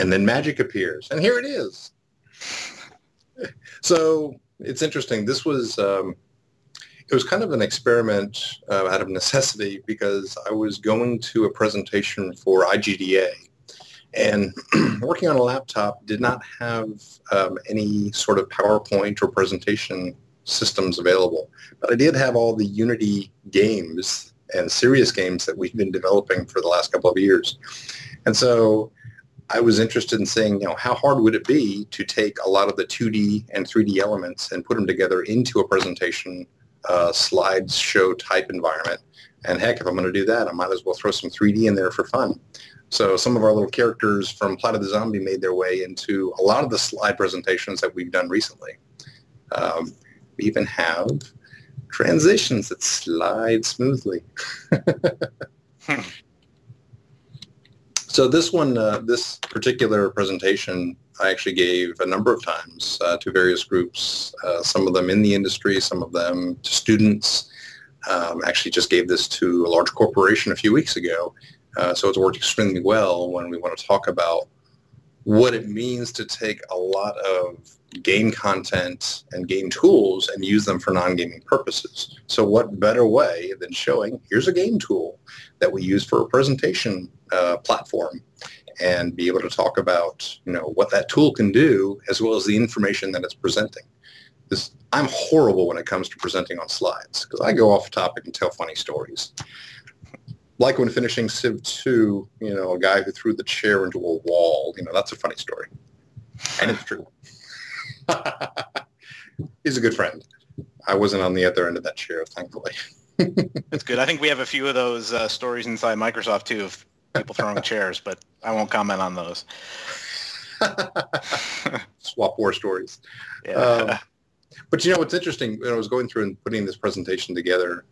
and then magic appears, and here it is. So it's interesting. This was it was kind of an experiment out of necessity because I was going to a presentation for IGDA, and working on a laptop did not have any sort of PowerPoint or presentation systems available. But I did have all the Unity games and serious games that we've been developing for the last couple of years. And so I was interested in saying, how hard would it be to take a lot of the 2D and 3D elements and put them together into a presentation slideshow type environment. And heck, if I'm going to do that, I might as well throw some 3D in there for fun. So some of our little characters from Flight of the Zombie made their way into a lot of the slide presentations that we've done recently. We even have transitions that slide smoothly. So this one, this particular presentation, I actually gave a number of times to various groups, some of them in the industry, some of them to students. Actually just gave this to a large corporation a few weeks ago. So it's worked extremely well when we want to talk about what it means to take a lot of game content and game tools and use them for non-gaming purposes. So what better way than showing, here's a game tool that we use for a presentation platform, and be able to talk about, what that tool can do as well as the information that it's presenting. I'm horrible when it comes to presenting on slides because I go off topic and tell funny stories. Like when finishing Civ 2, a guy who threw the chair into a wall, that's a funny story. And it's true. He's a good friend. I wasn't on the other end of that chair, thankfully. That's good. I think we have a few of those stories inside Microsoft, too, of people throwing chairs, but I won't comment on those. Swap war stories. Yeah. But what's interesting, when I was going through and putting this presentation together,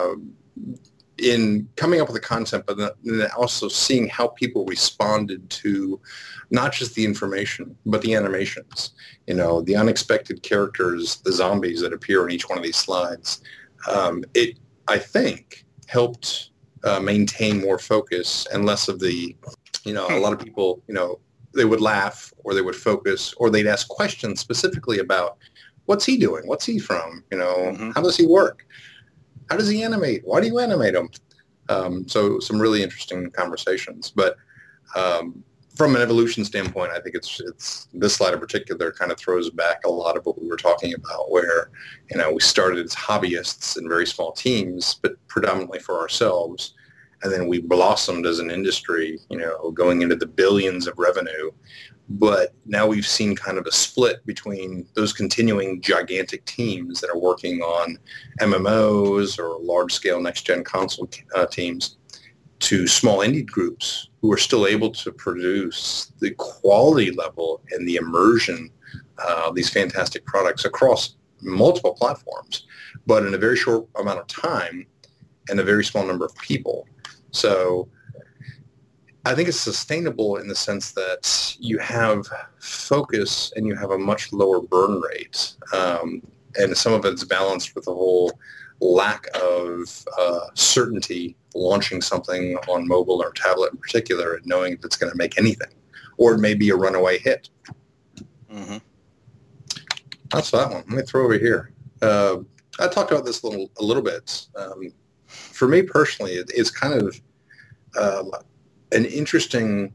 in coming up with the content, but then also seeing how people responded to not just the information, but the animations, the unexpected characters, the zombies that appear in each one of these slides. It, I think, helped maintain more focus and less of the, a lot of people, they would laugh or they would focus or they'd ask questions specifically about what's he doing? What's he from? How does he work? How does he animate? Why do you animate him? So some really interesting conversations. But from an evolution standpoint, I think it's this slide in particular kind of throws back a lot of what we were talking about, where we started as hobbyists in very small teams, but predominantly for ourselves, and then we blossomed as an industry, going into the billions of revenue. But now we've seen kind of a split between those continuing gigantic teams that are working on MMOs or large-scale next-gen console teams to small indie groups who are still able to produce the quality level and the immersion of these fantastic products across multiple platforms, but in a very short amount of time and a very small number of people. So I think it's sustainable in the sense that you have focus and you have a much lower burn rate. And some of it's balanced with the whole lack of certainty launching something on mobile or tablet in particular and knowing if it's going to make anything, or it may be a runaway hit. Mm-hmm. That's that one. Let me throw over here. I talked about this a little bit. For me personally, it's kind of an interesting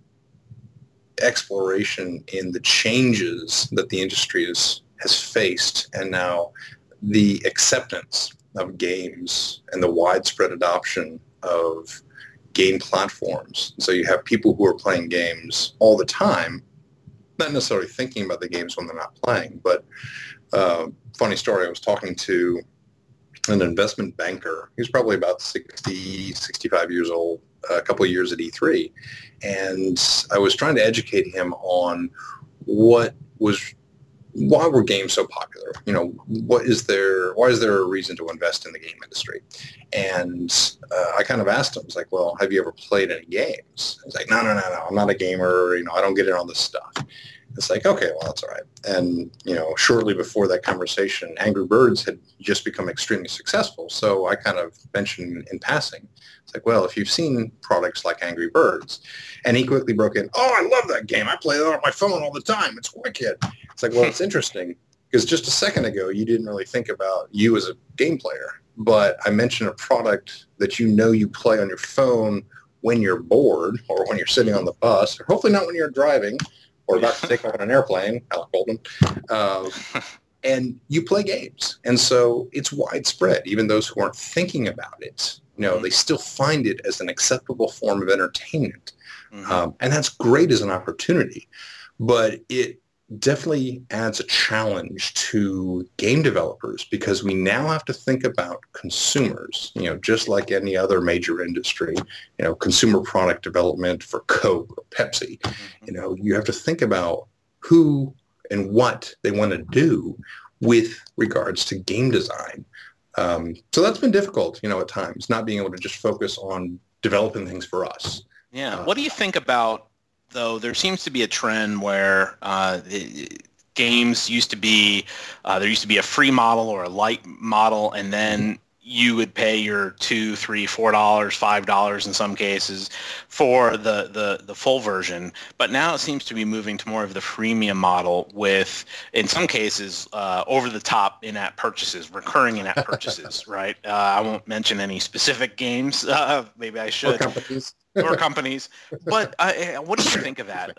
exploration in the changes that the industry has faced, and now the acceptance of games and the widespread adoption of game platforms. So you have people who are playing games all the time, not necessarily thinking about the games when they're not playing, but funny story, I was talking to an investment banker. He was probably about 60, 65 years old, a couple of years at E3. And I was trying to educate him on why were games so popular? Why is there a reason to invest in the game industry? And I kind of asked him, I was like, well, have you ever played any games? He's like, no, I'm not a gamer. I don't get in on this stuff. It's like, okay, well, that's all right. And, shortly before that conversation, Angry Birds had just become extremely successful. So I kind of mentioned in passing, it's like, well, if you've seen products like Angry Birds, and he quickly broke in, oh, I love that game. I play that on my phone all the time. It's wicked. It's like, well, it's interesting because just a second ago, you didn't really think about you as a game player. But I mentioned a product that you play on your phone when you're bored or when you're sitting on the bus, or hopefully not when you're driving or about to take off on an airplane, Alec Baldwin, and you play games. And so it's widespread. Even those who aren't thinking about it, they still find it as an acceptable form of entertainment. And that's great as an opportunity. But it definitely adds a challenge to game developers because we now have to think about consumers, just like any other major industry, consumer product development for Coke or Pepsi. You have to think about who and what they want to do with regards to game design. So that's been difficult, at times, not being able to just focus on developing things for us. Yeah. What do you think about, though, there seems to be a trend where games used to be, there used to be a free model or a light model, and then you would pay your $2, $3, $4, $5 in some cases for the full version. But now it seems to be moving to more of the freemium model with, in some cases, over-the-top in-app purchases, recurring in-app purchases, right? I won't mention any specific games. Maybe I should. Or companies. But what do you think of that?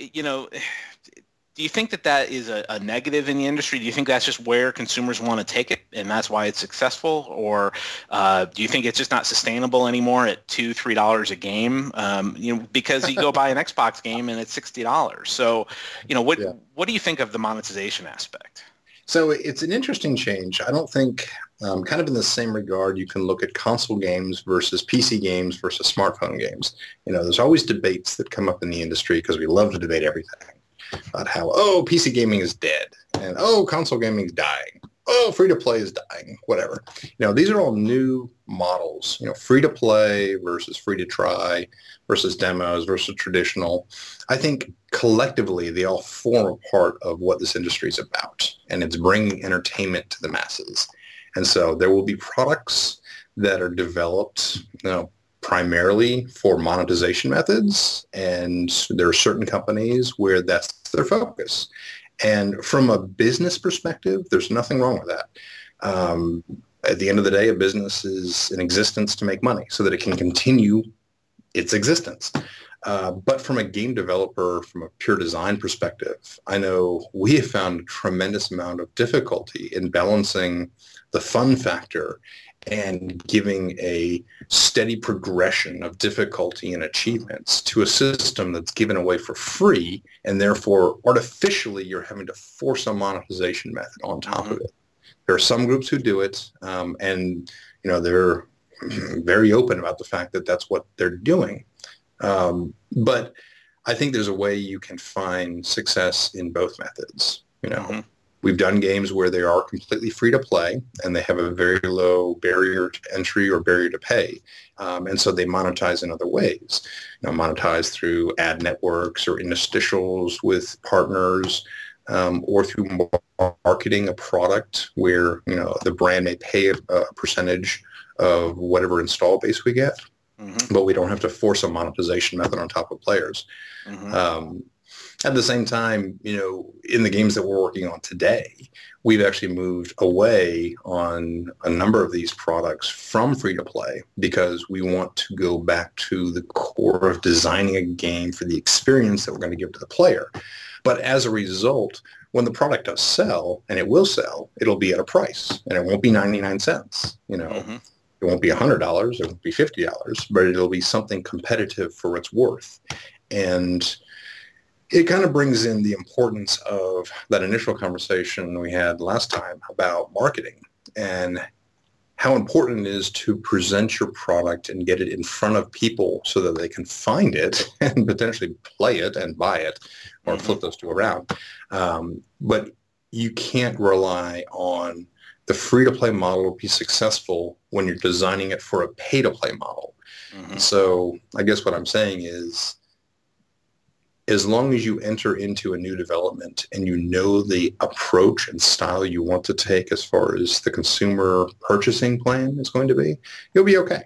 Do you think that is a negative in the industry? Do you think that's just where consumers want to take it and that's why it's successful? Or do you think it's just not sustainable anymore at $2, $3 a game? Because you go buy an Xbox game and it's $60. So, what do you think of the monetization aspect? So it's an interesting change. I don't think, kind of in the same regard, you can look at console games versus PC games versus smartphone games. There's always debates that come up in the industry because we love to debate everything about how, PC gaming is dead and, console gaming is dying. Free-to-play is dying, whatever. These are all new models, free-to-play versus free-to-try versus demos versus traditional. I think collectively they all form a part of what this industry is about, and it's bringing entertainment to the masses. And so there will be products that are developed, primarily for monetization methods, and there are certain companies where that's their focus. And from a business perspective, there's nothing wrong with that. At the end of the day, a business is in existence to make money so that it can continue its existence. But from a game developer, from a pure design perspective, I know we have found a tremendous amount of difficulty in balancing the fun factor and giving a steady progression of difficulty and achievements to a system that's given away for free, and therefore artificially you're having to force a monetization method on top of it. There are some groups who do it, and they're very open about the fact that that's what they're doing. But I think there's a way you can find success in both methods. We've done games where they are completely free to play and they have a very low barrier to entry or barrier to pay. And so they monetize in other ways, monetize through ad networks or interstitials with partners, or through marketing a product where, the brand may pay a percentage of whatever install base we get, but we don't have to force a monetization method on top of players. At the same time, in the games that we're working on today, we've actually moved away on a number of these products from free-to-play because we want to go back to the core of designing a game for the experience that we're going to give to the player. But as a result, when the product does sell, and it will sell, it'll be at a price, and it won't be 99 cents. It won't be $100, it won't be $50, but it'll be something competitive for its worth. And it kind of brings in the importance of that initial conversation we had last time about marketing and how important it is to present your product and get it in front of people so that they can find it and potentially play it and buy it or flip those two around. But you can't rely on the free-to-play model to be successful when you're designing it for a pay-to-play model. So I guess what I'm saying is, as long as you enter into a new development and you know the approach and style you want to take as far as the consumer purchasing plan is going to be, you'll be okay.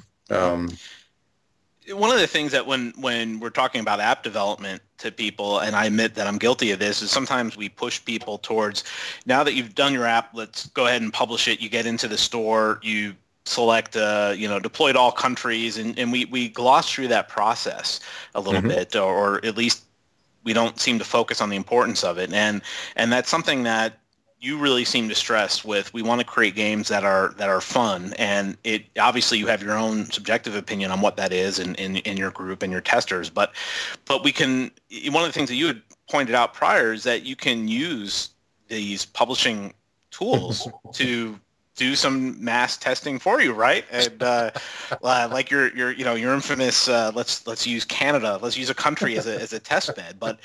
One of the things that when we're talking about app development to people, and I admit that I'm guilty of this, is sometimes we push people towards, now that you've done your app, let's go ahead and publish it. You get into the store, you select, deploy to all countries, and we gloss through that process a little bit, or at least we don't seem to focus on the importance of it. And that's something that you really seem to stress with. We want to create games that are fun, and it obviously you have your own subjective opinion on what that is in your group and your testers, but we can, one of the things that you had pointed out prior is that you can use these publishing tools to do some mass testing for you, right? And like your infamous let's use Canada, let's use a country as a test bed. But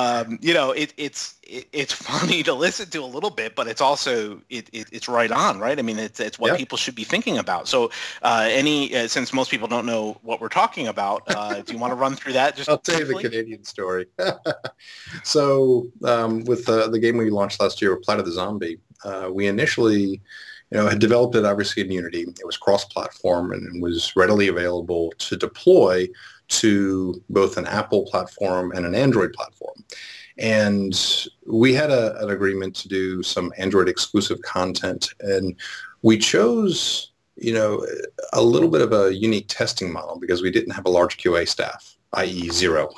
it's funny to listen to a little bit, but it's also it's right on, right? I mean, it's what people should be thinking about. So since most people don't know what we're talking about, do you want to run through that? Just I'll tell you the Canadian story. So with the game we launched last year, Flight of the Zombie, we initially had developed it obviously in Unity. It was cross-platform and was readily available to deploy to both an Apple platform and an Android platform. And we had an agreement to do some Android exclusive content, and we chose, a little bit of a unique testing model because we didn't have a large QA staff, i.e. zero.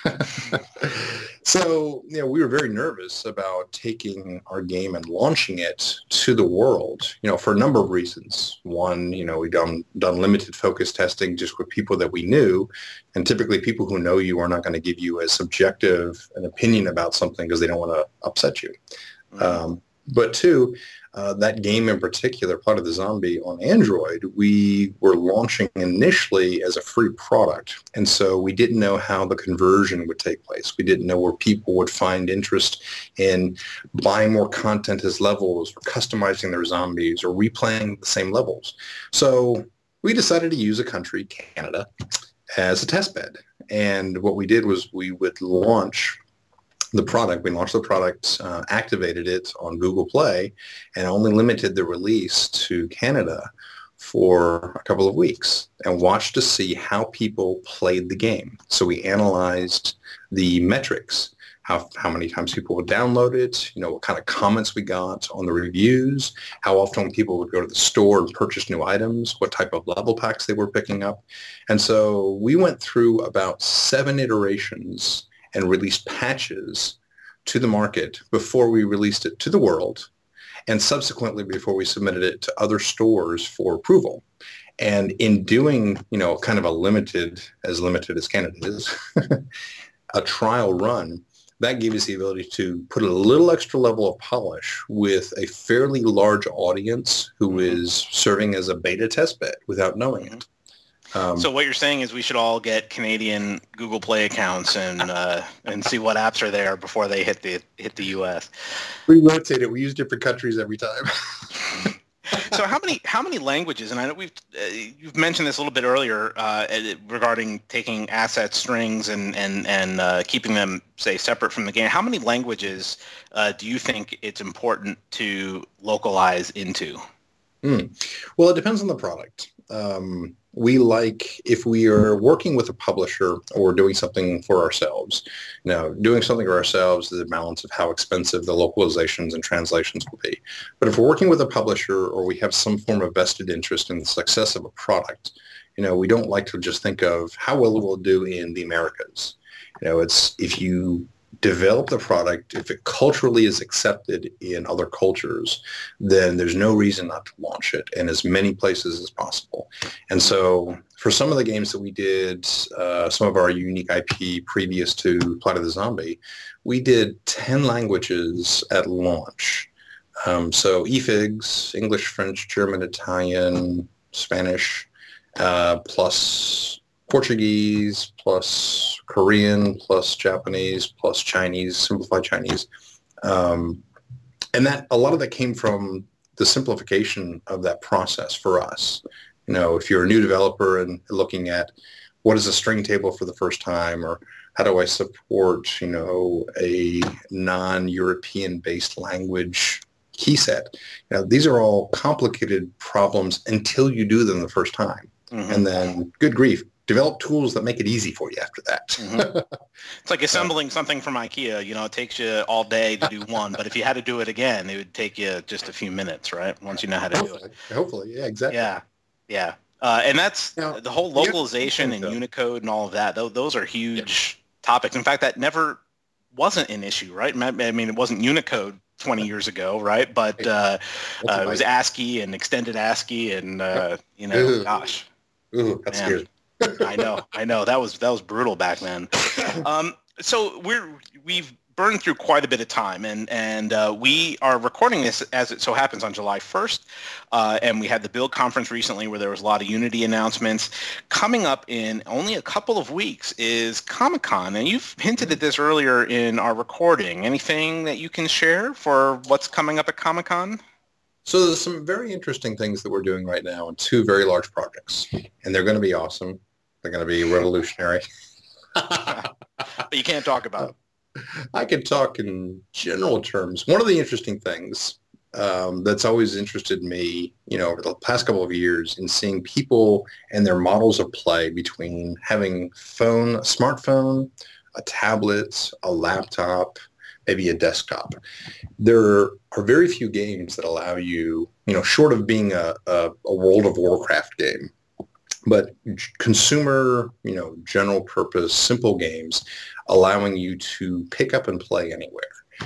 So, we were very nervous about taking our game and launching it to the world, for a number of reasons. One, we've done limited focus testing just with people that we knew, and typically people who know you are not going to give you a subjective an opinion about something because they don't want to upset you. Mm-hmm. But two, that game in particular, Flight of the Zombie on Android, we were launching initially as a free product. And so we didn't know how the conversion would take place. We didn't know where people would find interest in buying more content as levels or customizing their zombies or replaying the same levels. So we decided to use a country, Canada, as a test bed. And what we did was we would launch the product. We launched the product, activated it on Google Play, and only limited the release to Canada for a couple of weeks and watched to see how people played the game. So we analyzed the metrics, how many times people would download it, what kind of comments we got on the reviews, how often people would go to the store and purchase new items, what type of level packs they were picking up. And so we went through about 7 iterations and released patches to the market before we released it to the world, and subsequently before we submitted it to other stores for approval. And in doing, kind of a limited as Canada is, a trial run, that gave us the ability to put a little extra level of polish with a fairly large audience who is serving as a beta test bed without knowing it. So what you're saying is we should all get Canadian Google Play accounts and see what apps are there before they hit the U.S. We rotate it. We use different countries every time. So how many languages? And I know you've mentioned this a little bit earlier regarding taking asset strings and keeping them, say, separate from the game. How many languages do you think it's important to localize into? Well, it depends on the product. We like, if we are working with a publisher or doing something for ourselves, doing something for ourselves is a balance of how expensive the localizations and translations will be. But if we're working with a publisher or we have some form of vested interest in the success of a product, we don't like to just think of how well it will do in the Americas. It's, if you develop the product, if it culturally is accepted in other cultures, then there's no reason not to launch it in as many places as possible. And so for some of the games that we did, some of our unique IP previous to Flight of the Zombie, we did 10 languages at launch. So EFIGs, English, French, German, Italian, Spanish, plus Portuguese, plus Korean, plus Japanese, plus Chinese, simplified Chinese. And that, a lot of that came from the simplification of that process for us. If you're a new developer and looking at what is a string table for the first time, or How do I support, a non-European based language key set? These are all complicated problems until you do them the first time. Mm-hmm. And then, good grief, develop tools that make it easy for you after that. Mm-hmm. It's like assembling something from IKEA. It takes you all day to do one, but if you had to do it again, it would take you just a few minutes, right? Once you know how to do it. Hopefully, yeah, exactly. Yeah. And that's the whole localization and Unicode and all of that. Those are huge topics. In fact, that never wasn't an issue, right? I mean, it wasn't Unicode 20 years ago, right? But it was ASCII and extended ASCII and, gosh. Ooh, that's scary. I know. That was brutal back then. So we've burned through quite a bit of time, and we are recording this as it so happens on July 1st, and we had the Build conference recently where there was a lot of Unity announcements. Coming up in only a couple of weeks is Comic-Con, and you've hinted at this earlier in our recording. Anything that you can share for what's coming up at Comic-Con? So there's some very interesting things that we're doing right now in two very large projects, and they're going to be awesome. They're going to be revolutionary. But you can't talk about them. I could talk in general terms. One of the interesting things that's always interested me, over the past couple of years in seeing people and their models of play between having a smartphone, a tablet, a laptop, maybe a desktop. There are very few games that allow you, short of being a World of Warcraft game, but consumer, general purpose, simple games allowing you to pick up and play anywhere.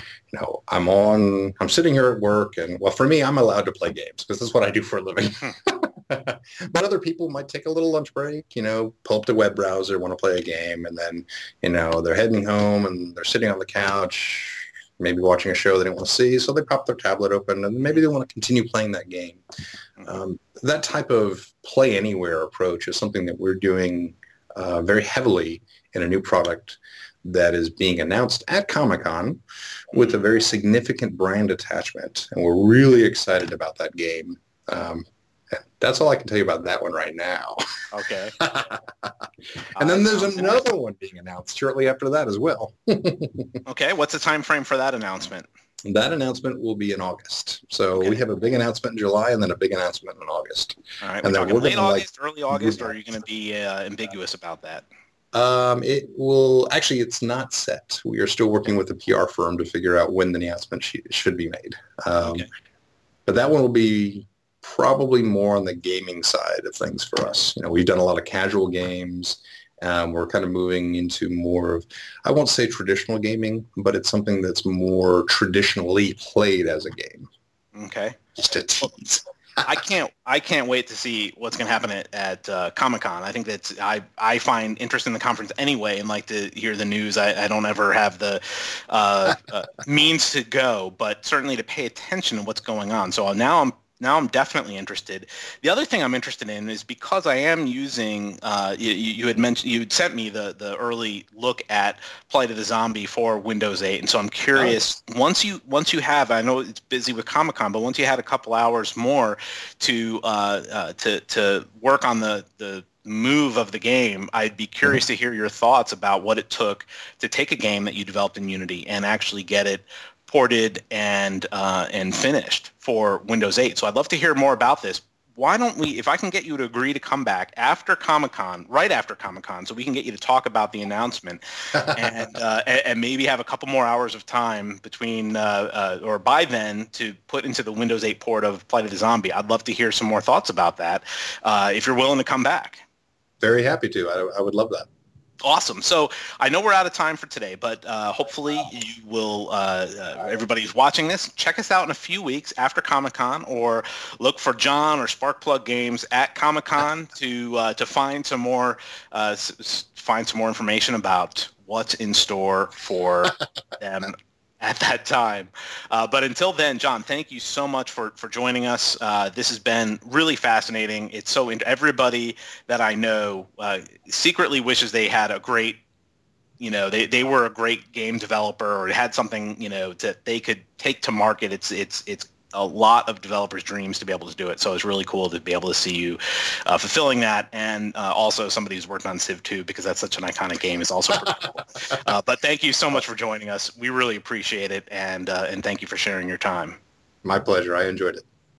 I'm sitting here at work and, well, for me, I'm allowed to play games because that's what I do for a living. But other people might take a little lunch break, pull up the web browser, want to play a game, and then, they're heading home and they're sitting on the couch, maybe watching a show they didn't want to see, so they pop their tablet open and maybe they want to continue playing that game. That type of play anywhere approach is something that we're doing very heavily in a new product that is being announced at Comic-Con with a very significant brand attachment, and we're really excited about that game. That's all I can tell you about that one right now. Okay. And then there's another one being announced shortly after that as well. Okay. What's the time frame for that announcement? That announcement will be in August. So we have a big announcement in July and then a big announcement in August. All right. We're talking late August, early August, or are you going to be ambiguous about that? It will actually. It's not set. We are still working with the PR firm to figure out when the announcement should be made. But that one will be probably more on the gaming side of things for us. We've done a lot of casual games. We're kind of moving into more of, I won't say traditional gaming, but it's something that's more traditionally played as a game. Okay. Just a tease. I can't wait to see what's going to happen at Comic-Con. I think I find interest in the conference anyway and like to hear the news. I don't ever have the means to go, but certainly to pay attention to what's going on. So now I'm definitely interested. The other thing I'm interested in is because I am using, you had mentioned, you had sent me the early look at Flight of the Zombie for Windows 8. And so I'm curious, once you have, I know it's busy with Comic-Con, but once you had a couple hours more to work on the move of the game, I'd be curious to hear your thoughts about what it took to take a game that you developed in Unity and actually get it ported and finished for Windows 8. So I'd love to hear more about this. Why don't we, if I can get you to agree to come back after Comic-Con, right after Comic-Con, so we can get you to talk about the announcement and maybe have a couple more hours of time between or by then to put into the Windows 8 port of Flight of the Zombie. I'd love to hear some more thoughts about that if you're willing to come back. Very happy to. I would love that. Awesome. So I know we're out of time for today, but hopefully you will, everybody who's watching this, check us out in a few weeks after Comic-Con, or look for John or Sparkplug Games at Comic-Con to find some more information about what's in store for them at that time. But until then, John, thank you so much for joining us. This has been really fascinating. It's so everybody that I know secretly wishes they had a great, they were a great game developer or had something, that they could take to market. It's a lot of developers' dreams to be able to do it. So it's really cool to be able to see you fulfilling that, and also somebody who's worked on Civ 2, because that's such an iconic game, is also pretty cool. But thank you so much for joining us. We really appreciate it, and thank you for sharing your time. My pleasure. I enjoyed it.